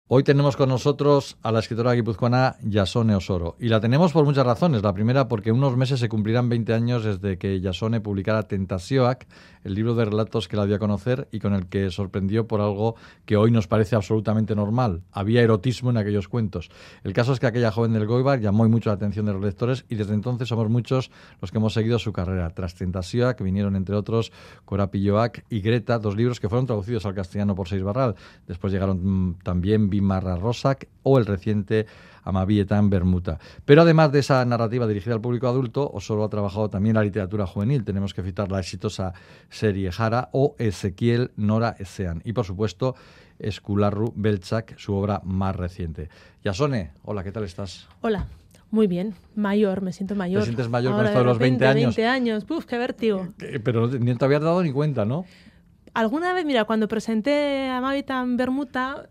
Hoy tenemos con nosotros a la escritora guipuzcoana Jasone Osoro. Y la tenemos por muchas razones. La primera, porque en unos meses se cumplirán 20 años desde que Jasone publicara Tentazioak, el libro de relatos que la dio a conocer y con el que sorprendió por algo que hoy nos parece absolutamente normal. Había erotismo en aquellos cuentos. El caso es que aquella joven del Goibar llamó mucho la atención de los lectores y desde entonces somos muchos los que hemos seguido su carrera. Tras Tentazioak vinieron, entre otros, Korapilloak y Greta, dos libros que fueron traducidos al castellano por Seix-Barral. Después llegaron también Bimarra Rosak o el reciente Amabietan Bermuta. Pero además de esa narrativa dirigida al público adulto, Osoro ha trabajado también la literatura juvenil. Tenemos que citar la exitosa serie Jara o Ezequiel Nora Ezean. Y por supuesto, Eskularru Beltzak, su obra más reciente. Jasone, hola, ¿qué tal estás? Hola. Muy bien, mayor, me siento mayor. ¿Te sientes mayor ahora con esto de los 20 años? 20 años, ¡puf, qué vértigo! Pero ni te habías dado ni cuenta, ¿no? Alguna vez, mira, cuando presenté a Amabietan Bermuta,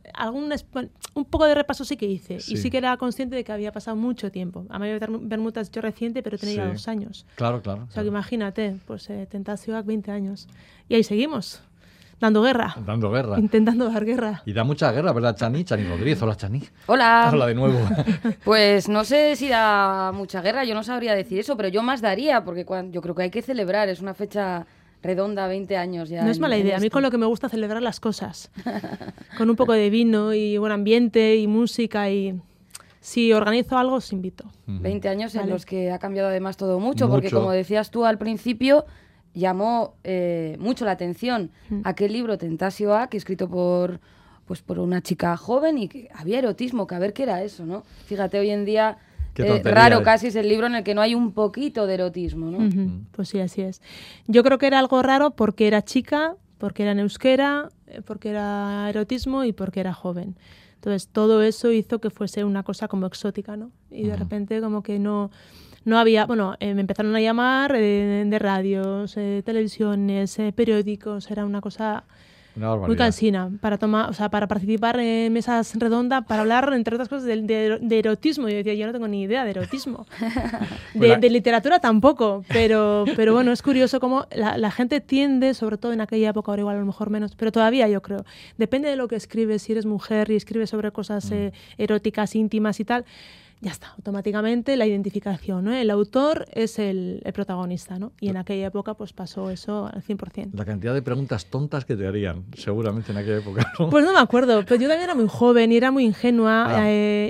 un poco de repaso sí que hice. Sí. Y sí que era consciente de que había pasado mucho tiempo. Amabietan Bermuta es yo reciente, pero tenía ya 2 años. Claro. O sea, que imagínate, pues Tentazioak 20 años. Y ahí seguimos. Dando guerra. Intentando dar guerra. Y da mucha guerra, ¿verdad, Chani? Chani Rodríguez. Hola, Chani. Hola. Hola de nuevo. Pues no sé si da mucha guerra, yo no sabría decir eso, pero yo más daría, porque yo creo que hay que celebrar, es una fecha redonda, 20 años ya. No es mala idea, a mí con lo que me gusta celebrar las cosas. Con un poco de vino y buen ambiente y música y... Si organizo algo, os invito. 20 años en los que ha cambiado además todo mucho, porque como decías tú al principio... llamó mucho la atención aquel libro Tentazioak, escrito por una chica joven y que había erotismo, que a ver qué era eso, ¿no? Fíjate, hoy en día raro casi es el libro en el que no hay un poquito de erotismo, ¿no? Pues sí, así es. Yo creo que era algo raro porque era chica, porque era en euskera, porque era erotismo y porque era joven. Entonces todo eso hizo que fuese una cosa como exótica, ¿no? Y de repente como que no había, me empezaron a llamar de radios, televisiones, periódicos, era una cosa muy cansina para para participar en mesas redondas, para hablar, entre otras cosas, de erotismo. Yo decía, yo no tengo ni idea de erotismo. de literatura tampoco, pero bueno, es curioso cómo la gente tiende, sobre todo en aquella época, ahora igual a lo mejor menos, pero todavía yo creo, depende de lo que escribes, si eres mujer y escribes sobre cosas eróticas, íntimas y tal, ya está, automáticamente la identificación, ¿no? El autor es el protagonista, ¿no? Y en aquella época pues pasó eso al 100%. La cantidad de preguntas tontas que te harían, seguramente en aquella época, ¿no? Pues no me acuerdo, pero yo también era muy joven y era muy ingenua. No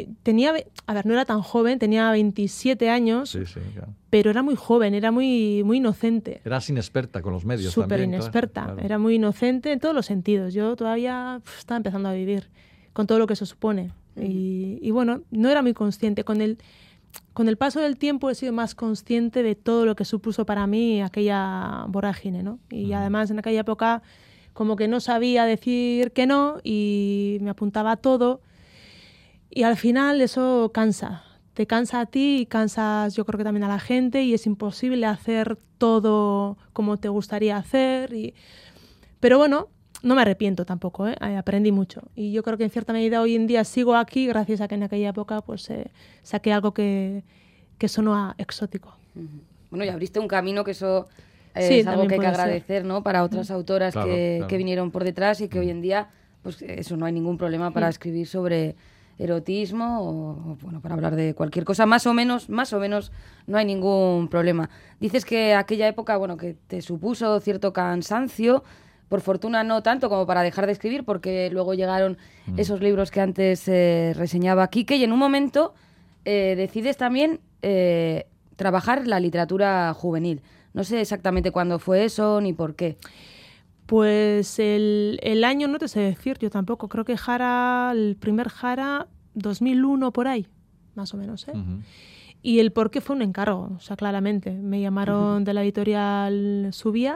era tan joven, tenía 27 años, sí, claro. Pero era muy joven, era muy inocente. Eras inexperta con los medios Súper también. Súper inexperta, claro. Era muy inocente en todos los sentidos. Yo todavía estaba empezando a vivir con todo lo que eso supone. Y bueno, no era muy consciente. Con el paso del tiempo he sido más consciente de todo lo que supuso para mí aquella vorágine, ¿no? Y además en aquella época como que no sabía decir que no y me apuntaba a todo. Y al final eso cansa. Te cansa a ti y cansas yo creo que también a la gente y es imposible hacer todo como te gustaría hacer. Pero bueno, no me arrepiento tampoco, aprendí mucho. Y yo creo que en cierta medida hoy en día sigo aquí gracias a que en aquella época pues saqué algo que sonó exótico. Bueno, y abriste un camino que eso es algo que hay que agradecer, ¿no? Para otras autoras claro. que vinieron por detrás y que hoy en día, pues eso, no hay ningún problema para escribir sobre erotismo o bueno, para hablar de cualquier cosa, más o menos no hay ningún problema. Dices que aquella época, bueno, que te supuso cierto cansancio. Por fortuna no tanto como para dejar de escribir, porque luego llegaron esos libros que antes reseñaba Quique, y en un momento decides también trabajar la literatura juvenil. No sé exactamente cuándo fue eso ni por qué. Pues el año no te sé decir, yo tampoco. Creo que el primer Jara, 2001 por ahí, más o menos, ¿eh? Y el por qué fue un encargo, o sea, claramente. Me llamaron de la editorial Subía.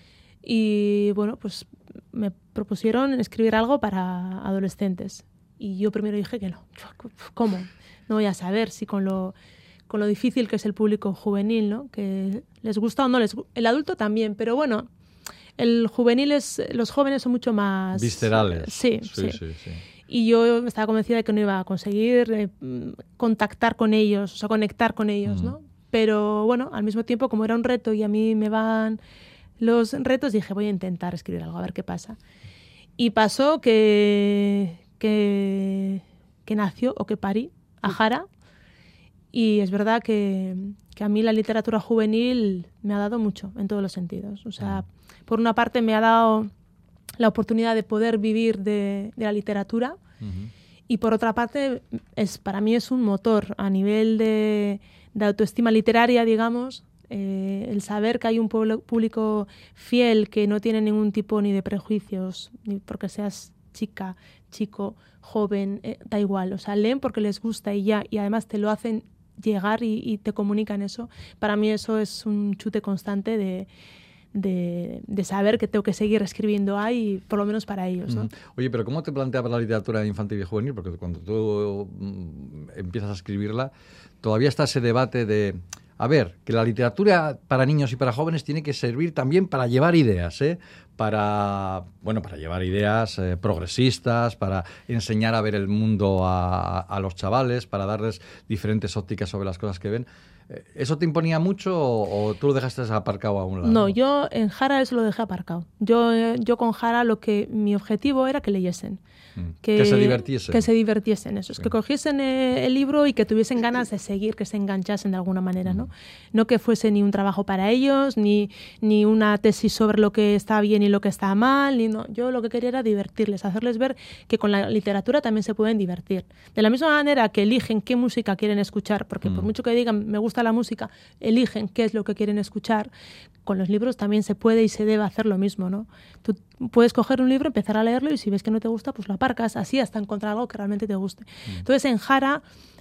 Y bueno, pues me propusieron escribir algo para adolescentes. Y yo primero dije que no. ¿Cómo? No voy a saber si con lo difícil que es el público juvenil, ¿no? Que les gusta o no les gusta. El adulto también, pero bueno, los jóvenes son mucho más... viscerales. Sí. Y yo estaba convencida de que no iba a conseguir contactar con ellos, o sea, conectar con ellos, ¿no? Pero bueno, al mismo tiempo, como era un reto y a mí me van... los retos, dije, voy a intentar escribir algo, a ver qué pasa. Y pasó que que nació o que parí a Jara. Y es verdad que a mí la literatura juvenil me ha dado mucho en todos los sentidos. O sea, por una parte me ha dado la oportunidad de poder vivir de la literatura y por otra parte para mí es un motor a nivel de autoestima literaria, digamos, el saber que hay un público fiel que no tiene ningún tipo ni de prejuicios, ni porque seas chica, chico, joven, da igual. O sea, leen porque les gusta y ya, y además te lo hacen llegar y te comunican eso. Para mí eso es un chute constante de saber que tengo que seguir escribiendo ahí, por lo menos para ellos, ¿no? Oye, pero ¿cómo te planteabas la literatura infantil y juvenil? Porque cuando tú empiezas a escribirla, todavía está ese debate de... A ver, que la literatura para niños y para jóvenes tiene que servir también para llevar ideas, para llevar ideas progresistas, para enseñar a ver el mundo a los chavales, para darles diferentes ópticas sobre las cosas que ven. ¿Eso te imponía mucho o tú lo dejaste aparcado a un lado? No, yo en Jara eso lo dejé aparcado. Yo con Jara mi objetivo era que leyesen. Que se divirtiesen. Que se divirtiesen, eso. Sí. Que cogiesen el libro y que tuviesen ganas de seguir, que se enganchasen de alguna manera, ¿no? No que fuese ni un trabajo para ellos, ni una tesis sobre lo que está bien y lo que está mal, no. Yo lo que quería era divertirles, hacerles ver que con la literatura también se pueden divertir. De la misma manera que eligen qué música quieren escuchar, porque por mucho que digan me gusta la música, eligen qué es lo que quieren escuchar, con los libros también se puede y se debe hacer lo mismo, ¿no? Tú puedes coger un libro, empezar a leerlo y si ves que no te gusta, pues lo aparcas, así hasta encontrar algo que realmente te guste. Entonces en Jara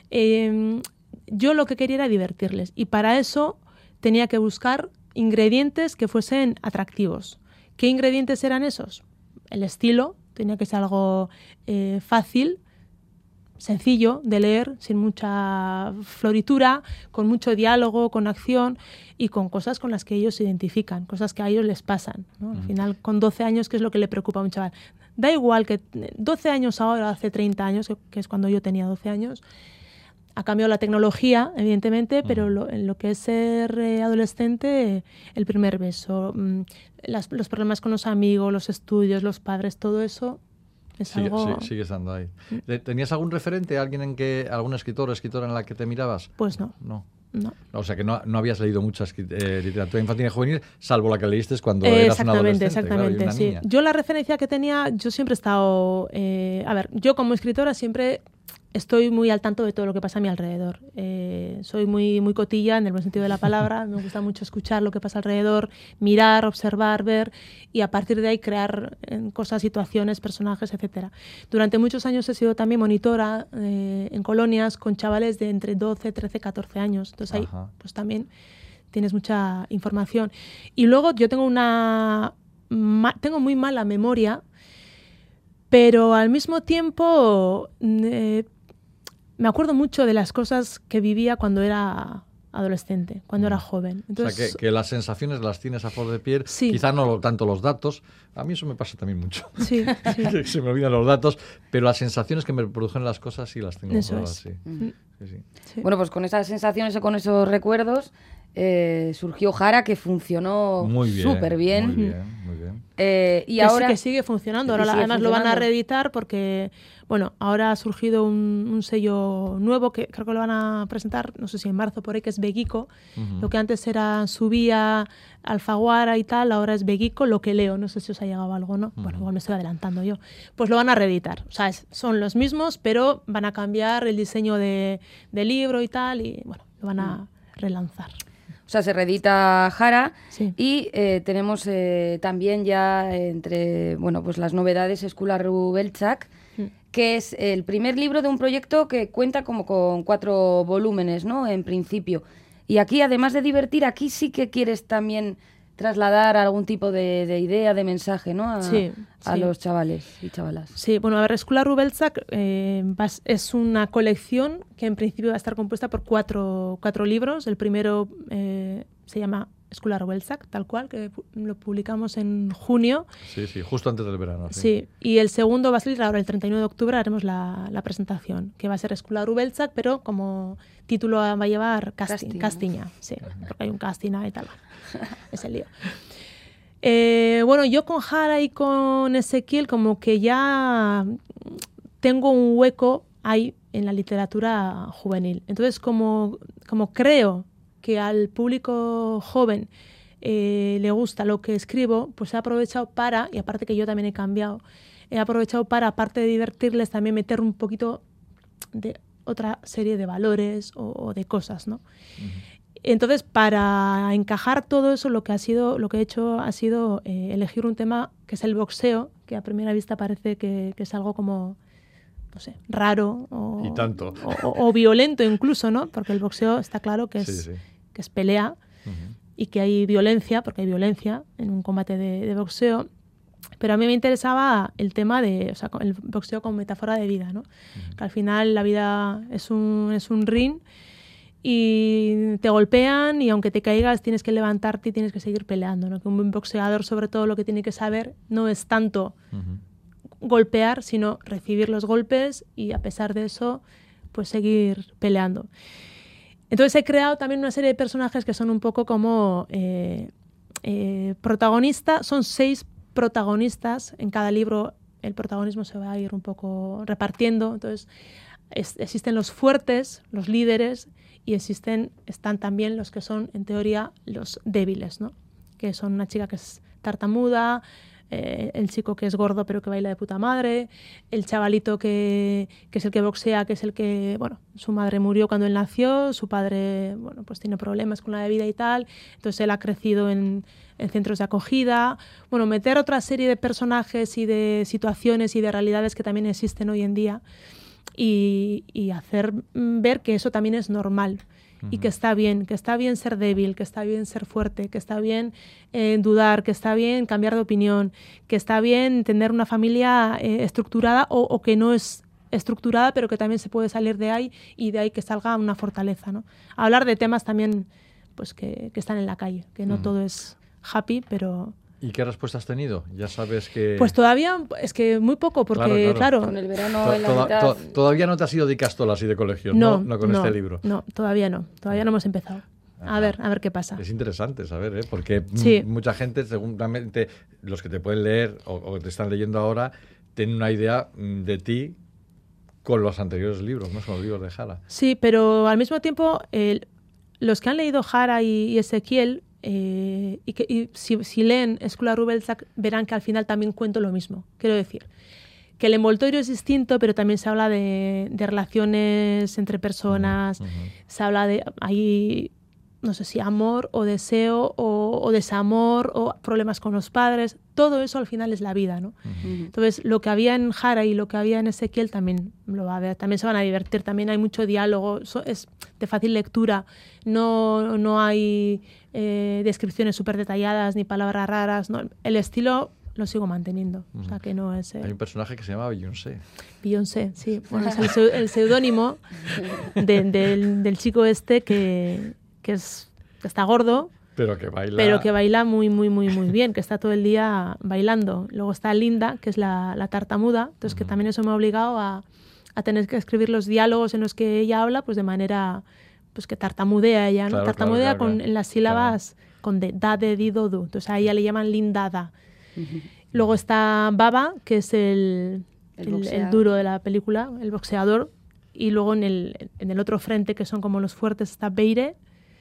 yo lo que quería era divertirles y para eso tenía que buscar ingredientes que fuesen atractivos. ¿Qué ingredientes eran esos? El estilo, tenía que ser algo fácil, sencillo de leer, sin mucha floritura, con mucho diálogo, con acción y con cosas con las que ellos se identifican, cosas que a ellos les pasan, ¿no? Al final, con 12 años, ¿qué es lo que le preocupa a un chaval? Da igual que 12 años ahora, hace 30 años, que es cuando yo tenía 12 años, ha cambiado la tecnología, evidentemente, pero en lo que es ser adolescente, el primer beso, los problemas con los amigos, los estudios, los padres, todo eso... Sigue estando ahí. ¿Tenías algún referente, algún escritor o escritora en la que te mirabas? Pues no. No. O sea que no habías leído mucha literatura infantil y juvenil, salvo la que leíste cuando eras una adolescente. Exactamente, claro, sí. niña. Yo la referencia que tenía, yo siempre he estado... yo como escritora siempre estoy muy al tanto de todo lo que pasa a mi alrededor. Soy muy, muy cotilla en el buen sentido de la palabra. Me gusta mucho escuchar lo que pasa alrededor, mirar, observar, ver y a partir de ahí crear cosas, situaciones, personajes, etcétera. Durante muchos años he sido también monitora en colonias con chavales de entre 12, 13, 14 años. Entonces ahí pues también tienes mucha información. Y luego yo tengo muy mala memoria, pero al mismo tiempo me acuerdo mucho de las cosas que vivía cuando era adolescente, cuando era joven. Entonces, o sea, que las sensaciones las tienes a flor de piel, sí. Quizás no tanto los datos, a mí eso me pasa también mucho, sí. Que se me olvidan los datos, pero las sensaciones que me produjeron las cosas sí las tengo eso todas, es. Sí. Bueno, pues con esas sensaciones o con esos recuerdos surgió Jara, que funcionó súper bien. Muy bien. Y ahora que sigue funcionando. Ahora además lo van a reeditar porque, bueno, ahora ha surgido un sello nuevo que creo que lo van a presentar, no sé si en marzo por ahí, que es Beguico. Lo que antes era Subía, Alfaguara y tal, ahora es Beguico, lo que leo. No sé si os ha llegado algo, ¿no? Bueno, igual me estoy adelantando yo. Pues lo van a reeditar. O sea, son los mismos, pero van a cambiar el diseño del libro y tal, y bueno, lo van a relanzar. O sea, se reedita Jara, sí. Y tenemos también ya entre pues las novedades Eskula Rubeltzak, que es el primer libro de un proyecto que cuenta como con 4 volúmenes, ¿no? En principio. Y aquí, además de divertir, aquí sí que quieres también trasladar algún tipo de idea, de mensaje, ¿no? A los chavales y chavalas. Sí, bueno, a ver, Eskula Rubeltzak es una colección que en principio va a estar compuesta por 4 libros. El primero se llama Eskula Rubeltzak, tal cual, que lo publicamos en junio. Sí, justo antes del verano. Sí, y el segundo va a salir ahora el 31 de octubre, haremos la presentación, que va a ser Eskula Rubeltzak, pero como título va a llevar Castiña, sí, porque hay un Castina y tal. Es el lío. Bueno, yo con Jara y con Ezequiel como que ya tengo un hueco ahí en la literatura juvenil. Entonces, como creo que al público joven le gusta lo que escribo, pues he aprovechado para, y aparte que yo también he cambiado, he aprovechado para, aparte de divertirles, también meter un poquito de otra serie de valores o de cosas, ¿no? Entonces, para encajar todo eso, lo que he hecho ha sido elegir un tema que es el boxeo, que a primera vista parece que es algo como, no sé, raro y tanto. o violento incluso, ¿no? Porque el boxeo está claro que que es pelea y que hay violencia, porque hay violencia en un combate de boxeo. Pero a mí me interesaba el tema de, el boxeo como metáfora de vida, ¿no? Que al final la vida es un ring y te golpean y aunque te caigas tienes que levantarte y tienes que seguir peleando, ¿no? Que un buen boxeador, sobre todo, lo que tiene que saber no es tanto golpear, sino recibir los golpes y a pesar de eso, pues seguir peleando. Entonces he creado también una serie de personajes que son un poco como protagonistas. Son 6 protagonistas. En cada libro el protagonismo se va a ir un poco repartiendo. Entonces existen los fuertes, los líderes, y están también los que son, en teoría, los débiles, ¿no? Que son una chica que es tartamuda, el chico que es gordo pero que baila de puta madre, el chavalito que es el que boxea, que es el que, bueno, su madre murió cuando él nació, su padre, bueno, pues tiene problemas con la bebida y tal, entonces él ha crecido en centros de acogida. Bueno, meter otra serie de personajes y de situaciones y de realidades que también existen hoy en día y hacer ver que eso también es normal. Y que está bien ser débil, que está bien ser fuerte, que está bien dudar, que está bien cambiar de opinión, que está bien tener una familia estructurada o que no es estructurada, pero que también se puede salir de ahí y de ahí que salga una fortaleza, ¿no? Hablar de temas también pues que están en la calle, que no todo es happy, pero... ¿Y qué respuesta has tenido? Ya sabes que... Pues todavía, es que muy poco, porque claro... Con el verano en la mitad... Todavía no te has ido de castolas y de colegios, ¿no? No con este libro. No, todavía no hemos empezado. A ver qué pasa. Es interesante saber, porque mucha gente, seguramente, los que te pueden leer o te están leyendo ahora, tienen una idea de ti con los anteriores libros, ¿no? Con los libros de Jara. Sí, pero al mismo tiempo, los que han leído Jara y Ezequiel... si leen Escuela Rubeltzak verán que al final también cuento lo mismo. Quiero decir, que el envoltorio es distinto, pero también se habla de relaciones entre personas, se habla de ahí, no sé si amor o deseo o desamor o problemas con los padres. Todo eso al final es la vida, ¿no? Entonces, lo que había en Jara y lo que había en Ezequiel también lo va a ver, también se van a divertir, también hay mucho diálogo, es de fácil lectura, no hay descripciones súper detalladas ni palabras raras, ¿no? El estilo lo sigo manteniendo, o sea que no es... Hay un personaje que se llama Beyoncé. Beyoncé, sí, bueno, es el seudónimo del chico este que está gordo, pero que baila muy, muy, muy, muy bien, que está todo el día bailando. Luego está Linda, que es la tartamuda, entonces que también eso me ha obligado a tener que escribir los diálogos en los que ella habla, pues de manera pues que tartamudea ella, ¿no? Claro, tartamudea claro. en las sílabas con da, de, di, do, du. Entonces a ella le llaman Lindada. Luego está Baba, que es el duro de la película, el boxeador. Y luego en el otro frente, que son como los fuertes, está Beire,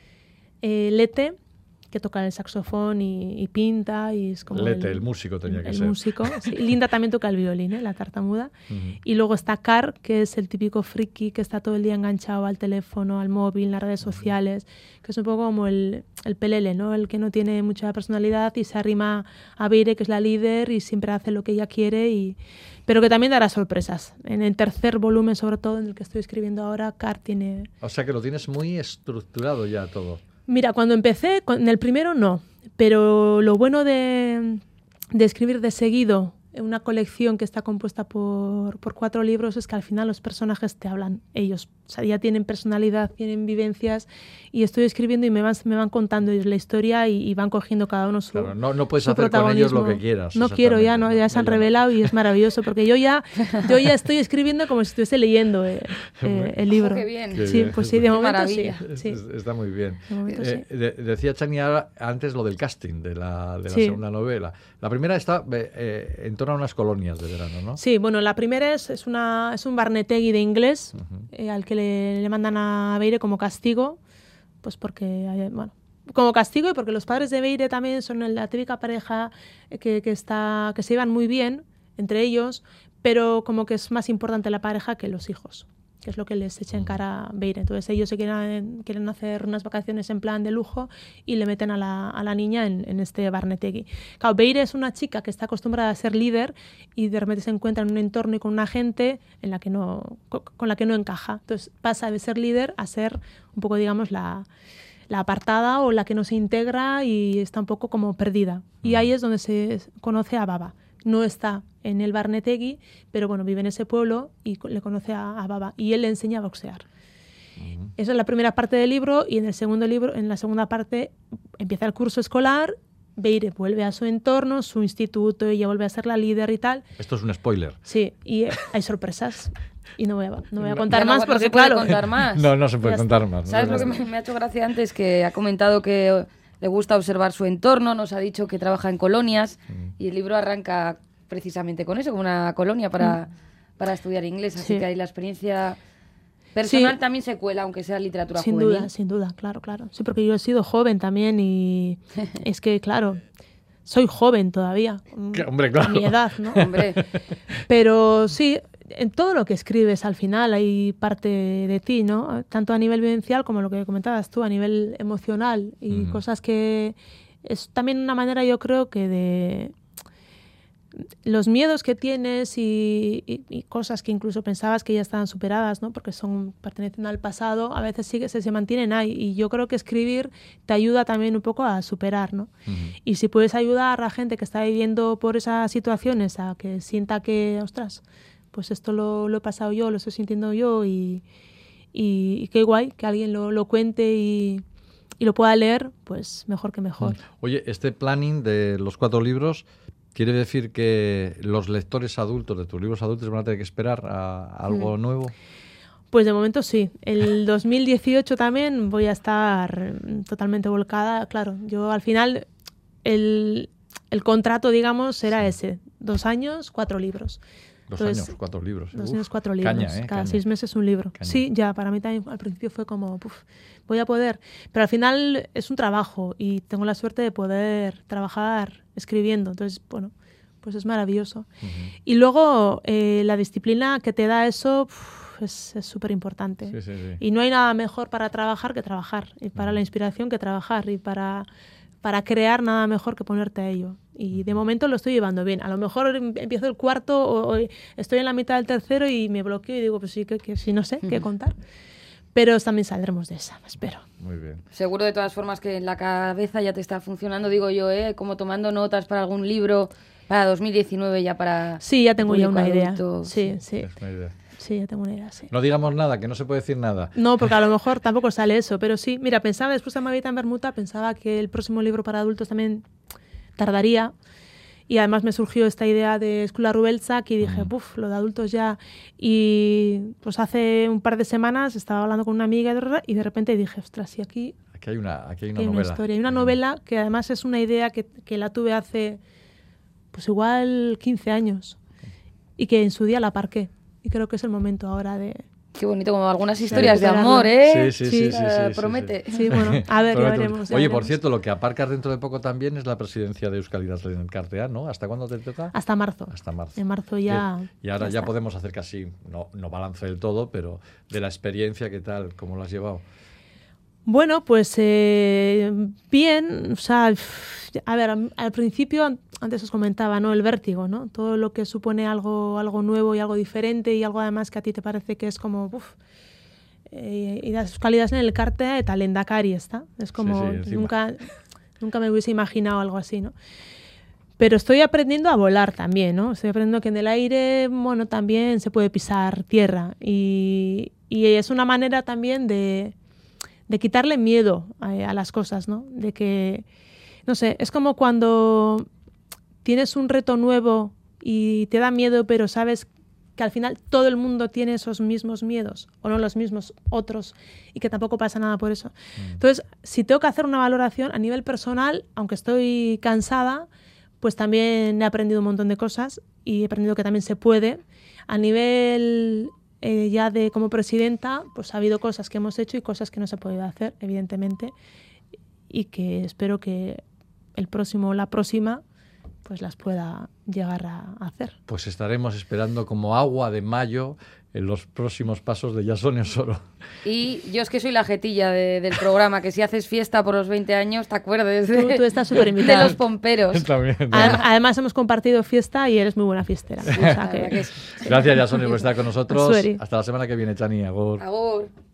Lete, que toca el saxofón y pinta y es como Lete, el músico tenía que ser. El músico, sí. Linda también toca el violín, la tartamuda. Y luego está Car, que es el típico friki que está todo el día enganchado al teléfono, al móvil, en las redes sociales, que es un poco como el pelele, ¿no? El que no tiene mucha personalidad y se arrima a Beire, que es la líder y siempre hace lo que ella quiere, pero que también dará sorpresas. En el tercer volumen, sobre todo, en el que estoy escribiendo ahora, Car tiene... O sea que lo tienes muy estructurado ya todo. Mira, cuando empecé, en el primero no, pero lo bueno de escribir de seguido una colección que está compuesta por 4 libros es que al final los personajes te hablan ellos. O sea, ya tienen personalidad, tienen vivencias y estoy escribiendo y me van contando ellos la historia y van cogiendo cada uno su Claro, no puedes su hacer con ellos lo que quieras. No quiero ya, ¿no? Ya se han revelado y es maravilloso porque yo ya estoy escribiendo como si estuviese leyendo el libro. Oh, qué bien. Qué sí, bien. pues sí, de momento maravilla. sí. Está muy bien. De momento sí. Decía Chani antes lo del casting de la Sí. segunda novela. La primera está en torno a unas colonias de verano, ¿no? Sí, bueno, la primera es un Barnetegui de inglés, al que le mandan a Beire como castigo, pues porque, bueno, como castigo y porque los padres de Beire también son la típica pareja que se llevan muy bien entre ellos, pero como que es más importante la pareja que los hijos, que es lo que les echa en cara a Beire. Entonces ellos se quieren hacer unas vacaciones en plan de lujo y le meten a la niña en este Barnetegui. Claro, Beire es una chica que está acostumbrada a ser líder y de repente se encuentra en un entorno y con una gente con la que no encaja. Entonces pasa de ser líder a ser un poco, digamos, la apartada o la que no se integra y está un poco como perdida. Y ahí es donde se conoce a Baba. No está en el Barnetegui, pero bueno, vive en ese pueblo y le conoce a Baba y él le enseña a boxear. Esa es la primera parte del libro y en la segunda parte empieza el curso escolar, Beire vuelve a su entorno, su instituto, ella vuelve a ser la líder y tal. Esto es un spoiler. Sí, y hay sorpresas. Y no voy a contar más porque, no se puede claro... contar más. No se puede contar más. ¿Sabes lo que me ha hecho gracia antes? Que ha comentado que le gusta observar su entorno, nos ha dicho que trabaja en colonias y el libro arranca precisamente con eso, con una colonia para estudiar inglés. Así que ahí la experiencia personal también se cuela, aunque sea literatura juvenil. Sin duda, claro. Sí, porque yo he sido joven también y es que, claro... Soy joven todavía, hombre, claro. A mi edad, ¿no? Hombre. Pero sí, en todo lo que escribes al final hay parte de ti, ¿no? Tanto a nivel vivencial como lo que comentabas tú, a nivel emocional y cosas que... Es también una manera, yo creo, que de... Los miedos que tienes y cosas que incluso pensabas que ya estaban superadas, ¿no? Porque pertenecen al pasado, a veces sí que se mantienen ahí. Y yo creo que escribir te ayuda también un poco a superar, ¿no? Y si puedes ayudar a gente que está viviendo por esas situaciones a que sienta que, ostras, pues esto lo he pasado yo, lo estoy sintiendo yo y qué guay que alguien lo cuente y lo pueda leer, pues mejor que mejor. Oye, este planning de los 4 libros... ¿Quiere decir que los lectores adultos de tus libros adultos van a tener que esperar a algo nuevo? Pues de momento sí. El 2018 también voy a estar totalmente volcada. Claro, yo al final el contrato, digamos, era ese. 2 años, 4 libros. 2 años, 4 libros. 2 años, 4 libros. Caña, Cada 6 meses un libro. Caña. Sí, ya, para mí también al principio fue como, voy a poder. Pero al final es un trabajo y tengo la suerte de poder trabajar escribiendo. Entonces, bueno, pues es maravilloso. Y luego la disciplina que te da eso es súper importante. Sí. Y no hay nada mejor para trabajar que trabajar. Y para la inspiración que trabajar. Y para crear nada mejor que ponerte a ello. Y de momento lo estoy llevando bien. A lo mejor empiezo el 4 o estoy en la mitad del 3 y me bloqueo y digo, pues sí, que sí, no sé qué contar. Pero también saldremos de esa, espero. Muy bien. Seguro de todas formas que en la cabeza ya te está funcionando, digo yo, como tomando notas para algún libro para 2019 ya para... Sí, ya tengo ya una adulto. idea. Sí. Es una idea. Sí, ya tengo una idea, sí. No digamos nada, que no se puede decir nada. No, porque a lo mejor tampoco sale eso, pero sí. Mira, pensaba, después de Mavita en Bermuda, pensaba que el próximo libro para adultos también tardaría. Y además me surgió esta idea de Escola Rubeltzak y dije, lo de adultos ya. Y pues hace un par de semanas estaba hablando con una amiga y de repente dije, ostras, y aquí hay una novela. Una historia. Hay una novela que además es una idea que la tuve hace, pues igual 15 años. Y que en su día la aparqué. Y creo que es el momento ahora de... Qué bonito, como algunas historias de amor, ¿eh? Sí. Promete. Sí, bueno, a ver, ya veremos. Oye, por cierto, lo que aparcas dentro de poco también es la presidencia de Euskal Idazleen Elkartea, ¿no? ¿Hasta cuándo te toca? Hasta marzo. En marzo ya... Y ahora ya podemos hacer casi, no balance del todo, pero de la experiencia, ¿qué tal? ¿Cómo lo has llevado? Bueno, pues bien, o sea, a ver, al principio, antes os comentaba, ¿no? El vértigo, ¿no? Todo lo que supone algo nuevo y algo diferente y algo además que a ti te parece que es como, y las calidades en el carte de Talendakari está. Es como, nunca me hubiese imaginado algo así, ¿no? Pero estoy aprendiendo a volar también, ¿no? Estoy aprendiendo que en el aire, bueno, también se puede pisar tierra y es una manera también de quitarle miedo a las cosas, ¿no? De que, no sé, es como cuando tienes un reto nuevo y te da miedo, pero sabes que al final todo el mundo tiene esos mismos miedos, o no los mismos, otros, y que tampoco pasa nada por eso. Entonces, si tengo que hacer una valoración a nivel personal, aunque estoy cansada, pues también he aprendido un montón de cosas y he aprendido que también se puede. A nivel ya de como presidenta, pues ha habido cosas que hemos hecho y cosas que no se ha podido hacer, evidentemente, y que espero que el próximo o la próxima pues las pueda llegar a hacer. Pues estaremos esperando como agua de mayo en los próximos pasos de Jasone Osoro. Y yo es que soy la jetilla del programa, que si haces fiesta por los 20 años, te acuerdes Tú estás súper invitada. de los pomperos. También. Además hemos compartido fiesta y eres muy buena fiestera. O sea que... Gracias, Jasone, por estar con nosotros. Sueri. Hasta la semana que viene, Chani. Agur. Agur.